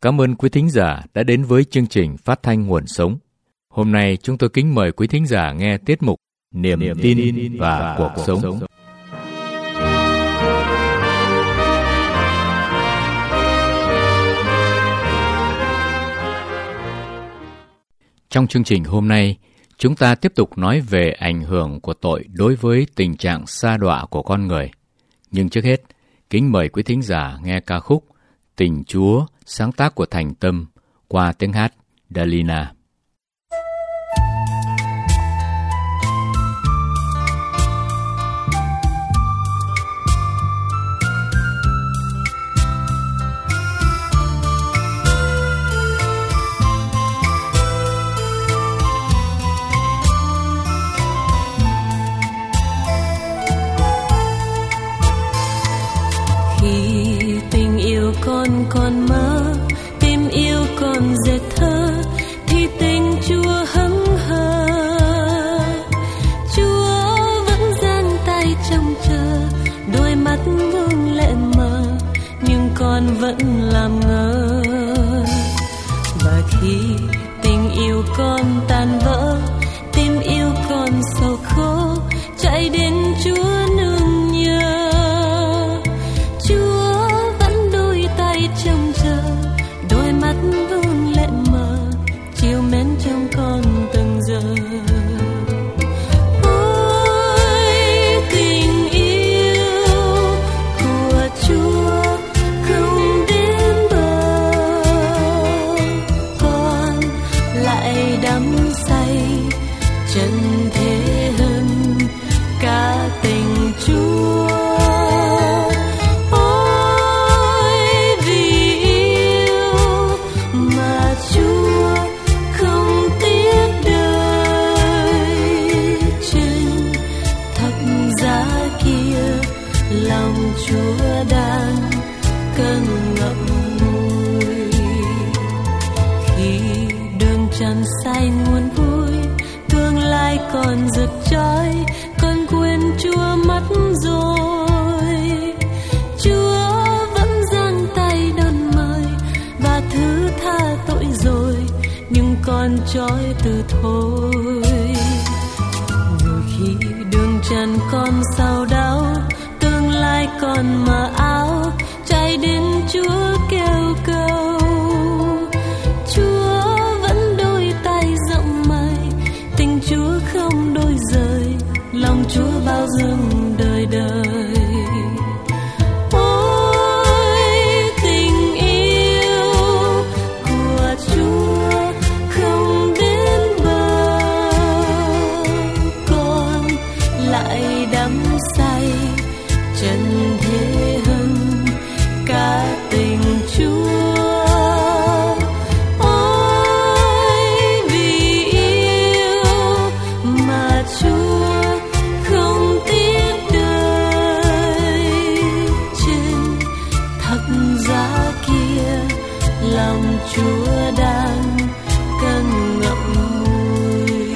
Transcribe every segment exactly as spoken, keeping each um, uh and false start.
Cảm ơn quý thính giả đã đến với chương trình Phát thanh Nguồn Sống. Hôm nay chúng tôi kính mời quý thính giả nghe tiết mục Niềm, Niềm tin, tin và, và cuộc, cuộc sống. sống. Trong chương trình hôm nay, chúng ta tiếp tục nói về ảnh hưởng của tội đối với tình trạng sa đọa của con người. Nhưng trước hết, kính mời quý thính giả nghe ca khúc Tình Chúa, sáng tác của Thành Tâm qua tiếng hát Dalina. Con còn mơ, tim yêu còn dệt thơ, thì tình Chúa hững hờ. Chúa vẫn giang tay trông chờ, đôi mắt vương lệ mờ, nhưng con vẫn làm ngơ. Và khi tình yêu con tan vỡ, tim yêu con sầu khổ, chạy đến Chúa nương nhờ. Trông chờ, đôi mắt vương lệ mờ, chiều mến trong con từng giờ. Ôi tình yêu của Chúa không đến bờ, con lại đắm say chân thế hơn cả tình Chúa. Lòng Chúa đang cơn ngậm ngùi, khi đường trần say nguồn vui, tương lai còn rực chói, con quên Chúa mất rồi. Chúa vẫn giang tay đón mời và thứ tha tội rồi, nhưng con trói từ thôi. Rồi khi đường trần con sao đau, lại còn mờ áo, chạy đến Chúa kêu cầu. Chúa vẫn đôi tay rộng mời, tình Chúa không đôi rời, lòng Chúa bao dung đời đời. Ôi tình yêu của Chúa không đến bờ, con lại đắm say chân thế hơn cả tình Chúa. Ôi vì yêu mà Chúa không tiếc đời, trên thập giá kia lòng Chúa đang cơn ngậm ngùi.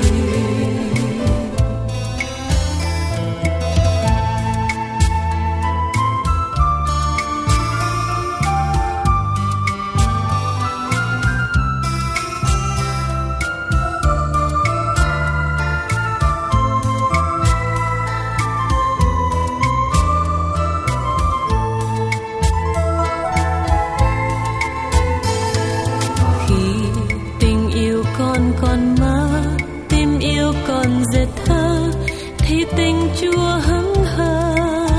Còn mơ, tim yêu còn dệt thơ, thì tình Chúa hững hờ.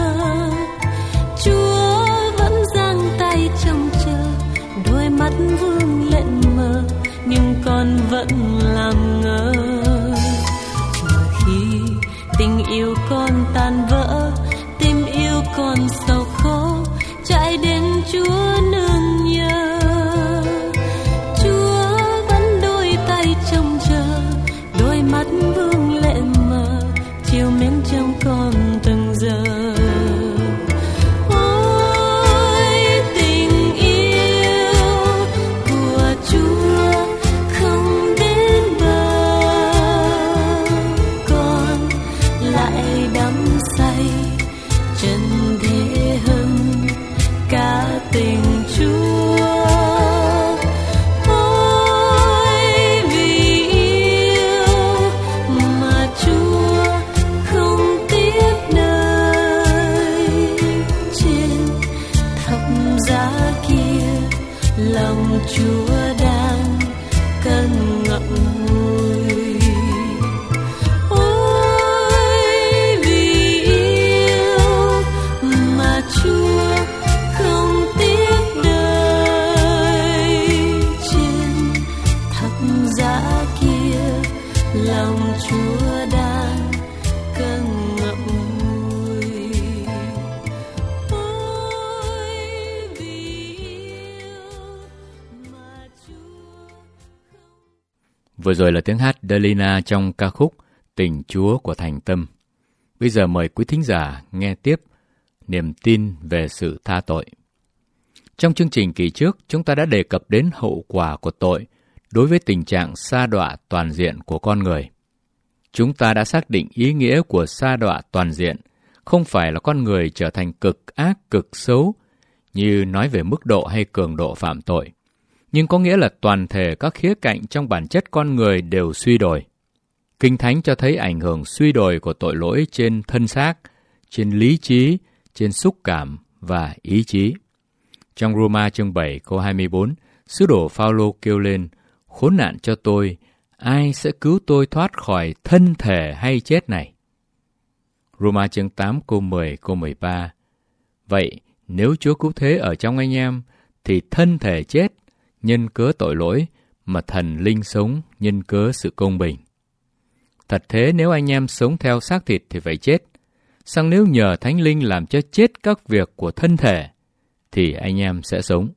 Chúa vẫn giang tay trông chờ, đôi mắt vương lệ mờ, nhưng con vẫn làm ngơ. Mà khi tình yêu con tan vỡ, tim yêu con sầu khổ, chạy đến Chúa nương nhờ. Trông chờ, đôi mắt vương lệ mờ, chiều mến trong con lòng Chúa đang cơn ngậm ngùi. Ôi vì yêu mà Chúa không tiếc đời, trên thập giá kia lòng Chúa đang cơn ngậm ngùi. Ôi vì yêu mà Chúa không... Vừa rồi là tiếng hát Delina trong ca khúc Tình Chúa của Thành Tâm. Bây giờ mời quý thính giả nghe tiếp niềm tin về sự tha tội. Trong chương trình kỳ trước, chúng ta đã đề cập đến hậu quả của tội đối với tình trạng sa đọa toàn diện của con người. Chúng ta đã xác định ý nghĩa của sa đọa toàn diện không phải là con người trở thành cực ác, cực xấu như nói về mức độ hay cường độ phạm tội, nhưng có nghĩa là toàn thể các khía cạnh trong bản chất con người đều suy đồi. Kinh Thánh cho thấy ảnh hưởng suy đồi của tội lỗi trên thân xác, trên lý trí, trên xúc cảm và ý chí. Trong Roma chương bảy câu hai mươi bốn, sứ đồ Phao-lô kêu lên: khốn nạn cho tôi, ai sẽ cứu tôi thoát khỏi thân thể hay chết này? Roma chương tám câu mười câu mười ba. Vậy nếu Chúa cứu thế ở trong anh em, thì thân thể chết nhân cớ tội lỗi, mà thần linh sống nhân cớ sự công bình. Thật thế, nếu anh em sống theo xác thịt thì phải chết. Song nếu nhờ Thánh Linh làm cho chết các việc của thân thể, thì anh em sẽ sống.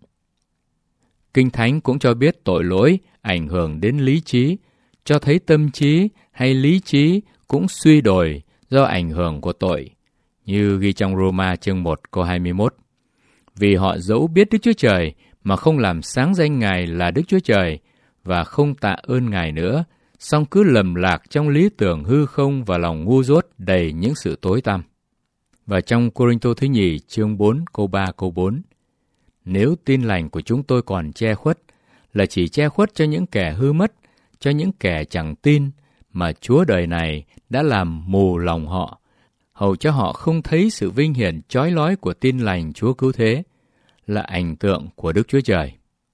Kinh Thánh cũng cho biết tội lỗi ảnh hưởng đến lý trí, cho thấy tâm trí hay lý trí cũng suy đồi do ảnh hưởng của tội, như ghi trong Roma chương một câu hai mươi mốt. Vì họ dẫu biết Đức Chúa Trời mà không làm sáng danh Ngài là Đức Chúa Trời và không tạ ơn Ngài nữa, song cứ lầm lạc trong lý tưởng hư không và lòng ngu dốt đầy những sự tối tăm. Và trong Cô-rinh-tô thứ nhì chương bốn câu ba câu bốn, nếu tin lành của chúng tôi còn che khuất, là chỉ che khuất cho những kẻ hư mất, cho những kẻ chẳng tin, mà Chúa đời này đã làm mù lòng họ, hầu cho họ không thấy sự vinh hiển chói lói của tin lành Chúa cứu thế, là ảnh tượng của Đức Chúa Trời.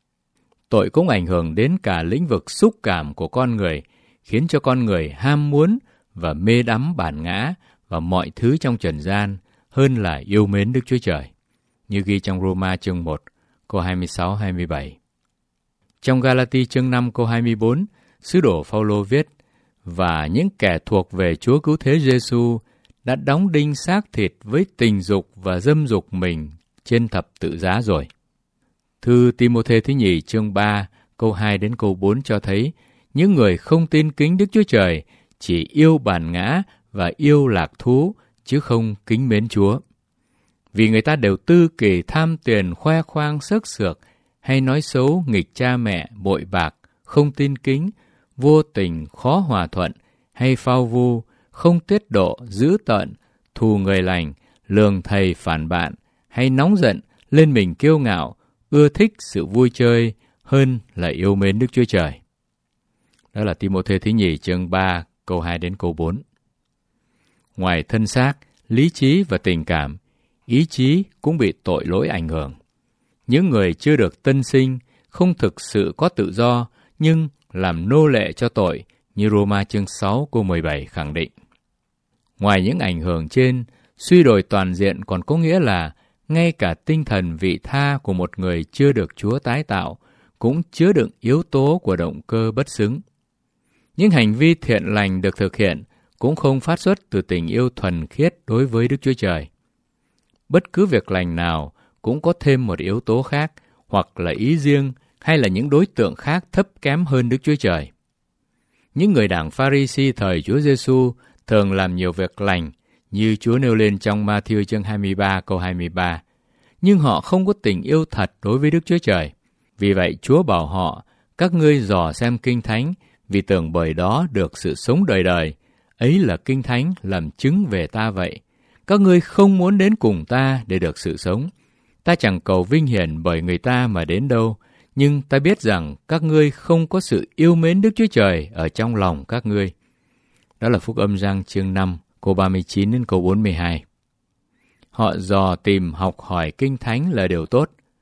Tội cũng ảnh hưởng đến cả lĩnh vực xúc cảm của con người, khiến cho con người ham muốn và mê đắm bản ngã và mọi thứ trong trần gian hơn là yêu mến Đức Chúa Trời, như ghi trong Roma chương một, câu hai mươi sáu hai mươi bảy. Trong Ga-la-ti chương năm câu hai mươi bốn, sứ đồ Phao-lô viết: và những kẻ thuộc về Chúa cứu thế Giê-xu đã đóng đinh xác thịt với tình dục và dâm dục mình trên thập tự giá rồi. Thư Ti-mô-thê thứ nhì chương ba câu hai đến câu bốn cho thấy những người không tin kính Đức Chúa Trời chỉ yêu bản ngã và yêu lạc thú, chứ không kính mến Chúa. Vì người ta đều tư kỳ tham tiền, khoe khoang xớt xược, hay nói xấu nghịch cha mẹ, bội bạc, không tin kính, vô tình, khó hòa thuận, hay phao vu, không tiết độ, dữ tợn, thù người lành, lường thầy phản bạn, hay nóng giận, lên mình kiêu ngạo, ưa thích sự vui chơi hơn là yêu mến Đức Chúa Trời. Đó là Ti-mô-thê thứ nhì chương ba câu hai đến câu bốn. Ngoài thân xác, lý trí và tình cảm, ý chí cũng bị tội lỗi ảnh hưởng. Những người chưa được tân sinh không thực sự có tự do, nhưng làm nô lệ cho tội, như Roma chương sáu câu mười bảy khẳng định. Ngoài những ảnh hưởng trên, suy đồi toàn diện còn có nghĩa là ngay cả tinh thần vị tha của một người chưa được Chúa tái tạo cũng chứa đựng yếu tố của động cơ bất xứng. Những hành vi thiện lành được thực hiện cũng không phát xuất từ tình yêu thuần khiết đối với Đức Chúa Trời. Bất cứ việc lành nào cũng có thêm một yếu tố khác, hoặc là ý riêng, hay là những đối tượng khác thấp kém hơn Đức Chúa Trời. Những người đảng Pha-ri-si thời Chúa Giê-xu thường làm nhiều việc lành, như Chúa nêu lên trong Ma-thi-ơ chương hai mươi ba câu hai mươi ba, nhưng họ không có tình yêu thật đối với Đức Chúa Trời. Vì vậy Chúa bảo họ: các ngươi dò xem Kinh Thánh, vì tưởng bởi đó được sự sống đời đời. Ấy là Kinh Thánh làm chứng về ta vậy. Các ngươi không muốn đến cùng ta để được sự sống. Ta chẳng cầu vinh hiển bởi người ta mà đến đâu, nhưng ta biết rằng các ngươi không có sự yêu mến Đức Chúa Trời ở trong lòng các ngươi. Đó là Phúc Âm Giăng chương năm, câu ba mươi chín đến câu bốn mươi hai. Họ dò tìm học hỏi Kinh Thánh là điều tốt,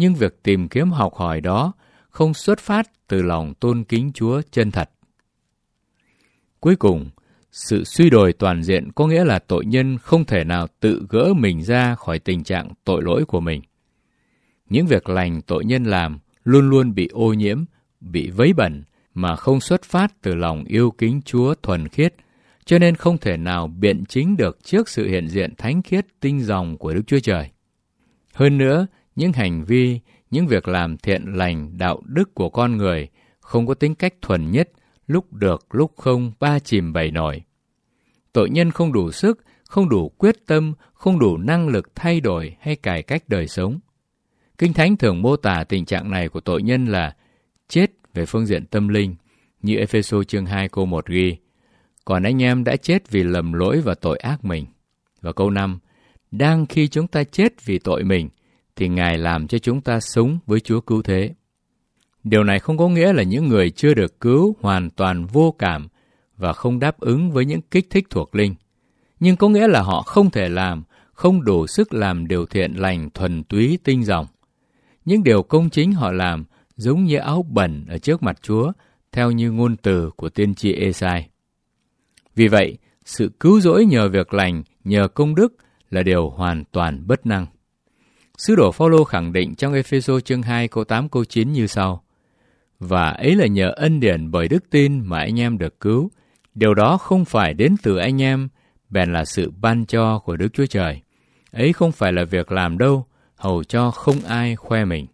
nhưng việc tìm kiếm học hỏi đó không xuất phát từ lòng tôn kính Chúa chân thật. Cuối cùng, sự suy đồi toàn diện có nghĩa là tội nhân không thể nào tự gỡ mình ra khỏi tình trạng tội lỗi của mình. Những việc lành tội nhân làm luôn luôn bị ô nhiễm, bị vấy bẩn mà không xuất phát từ lòng yêu kính Chúa thuần khiết, cho nên không thể nào biện chính được trước sự hiện diện thánh khiết tinh dòng của Đức Chúa Trời. Hơn nữa, những hành vi, những việc làm thiện lành, đạo đức của con người không có tính cách thuần nhất, lúc được, lúc không, ba chìm bảy nổi. Tội nhân không đủ sức, không đủ quyết tâm, không đủ năng lực thay đổi hay cải cách đời sống. Kinh Thánh thường mô tả tình trạng này của tội nhân là chết về phương diện tâm linh, như Ê-phê-sô chương hai câu một ghi, còn anh em đã chết vì lầm lỗi và tội ác mình. Và câu năm, đang khi chúng ta chết vì tội mình, thì Ngài làm cho chúng ta sống với Chúa cứu thế. Điều này không có nghĩa là những người chưa được cứu hoàn toàn vô cảm và không đáp ứng với những kích thích thuộc linh, nhưng có nghĩa là họ không thể làm, không đủ sức làm điều thiện lành thuần túy tinh dòng. Những điều công chính họ làm giống như áo bẩn ở trước mặt Chúa, theo như ngôn từ của tiên tri Ê-sai. Vì vậy, sự cứu rỗi nhờ việc lành, nhờ công đức là điều hoàn toàn bất năng. Sứ đồ Phao-lô khẳng định trong Ê-phê-sô chương hai câu tám câu chín như sau: và ấy là nhờ ân điển bởi đức tin mà anh em được cứu. Điều đó không phải đến từ anh em, bèn là sự ban cho của Đức Chúa Trời. Ấy không phải là việc làm đâu, hầu cho không ai khoe mình.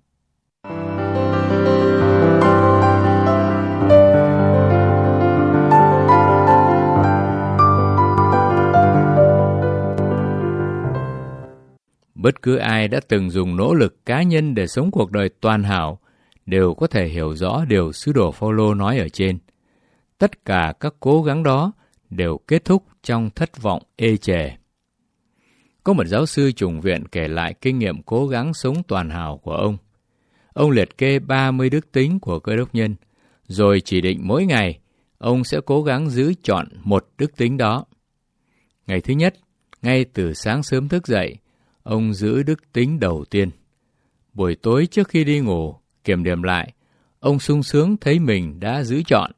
Bất cứ ai đã từng dùng nỗ lực cá nhân để sống cuộc đời toàn hảo đều có thể hiểu rõ điều sứ đồ Phao-lô nói ở trên. Tất cả các cố gắng đó đều kết thúc trong thất vọng ê chề. Có một giáo sư chủng viện kể lại kinh nghiệm cố gắng sống toàn hảo của ông. Ông liệt kê ba mươi đức tính của Cơ Đốc nhân, rồi chỉ định mỗi ngày ông sẽ cố gắng giữ chọn một đức tính đó. Ngày thứ nhất, ngay từ sáng sớm thức dậy, ông giữ đức tính đầu tiên. Buổi tối trước khi đi ngủ, kiểm điểm lại, ông sung sướng thấy mình đã giữ chọn.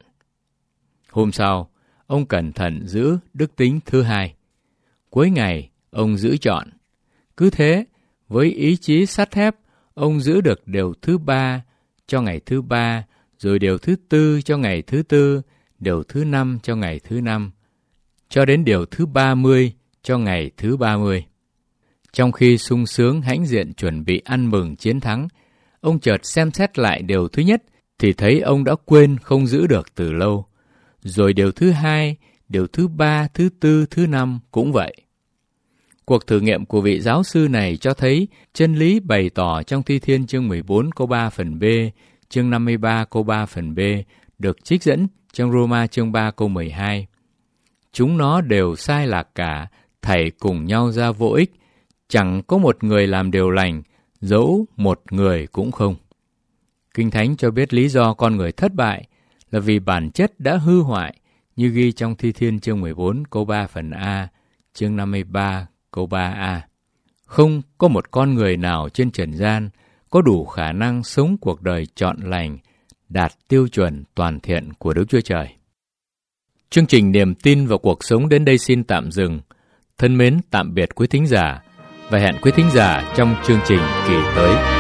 Hôm sau, ông cẩn thận giữ đức tính thứ hai. Cuối ngày, ông giữ chọn. Cứ thế, với ý chí sắt thép, ông giữ được điều thứ ba cho ngày thứ ba, rồi điều thứ tư cho ngày thứ tư, điều thứ năm cho ngày thứ năm, cho đến điều thứ ba mươi cho ngày thứ ba mươi. Trong khi sung sướng hãnh diện chuẩn bị ăn mừng chiến thắng, ông chợt xem xét lại điều thứ nhất thì thấy ông đã quên không giữ được từ lâu. Rồi điều thứ hai, điều thứ ba, thứ tư, thứ năm cũng vậy. Cuộc thử nghiệm của vị giáo sư này cho thấy chân lý bày tỏ trong Thi Thiên chương mười bốn câu ba phần B, chương năm mươi ba câu ba phần B, được trích dẫn trong Roma chương ba câu mười hai. Chúng nó đều sai lạc cả, thảy cùng nhau ra vô ích, chẳng có một người làm điều lành, dẫu một người cũng không. Kinh Thánh cho biết lý do con người thất bại là vì bản chất đã hư hoại, như ghi trong Thi Thiên chương mười bốn câu ba phần A, chương năm mươi ba câu ba A. Không có một con người nào trên trần gian có đủ khả năng sống cuộc đời trọn lành, đạt tiêu chuẩn toàn thiện của Đức Chúa Trời. Chương trình Niềm tin vào cuộc sống đến đây xin tạm dừng. Thân mến tạm biệt quý thính giả và hẹn quý thính giả trong chương trình kỳ tới.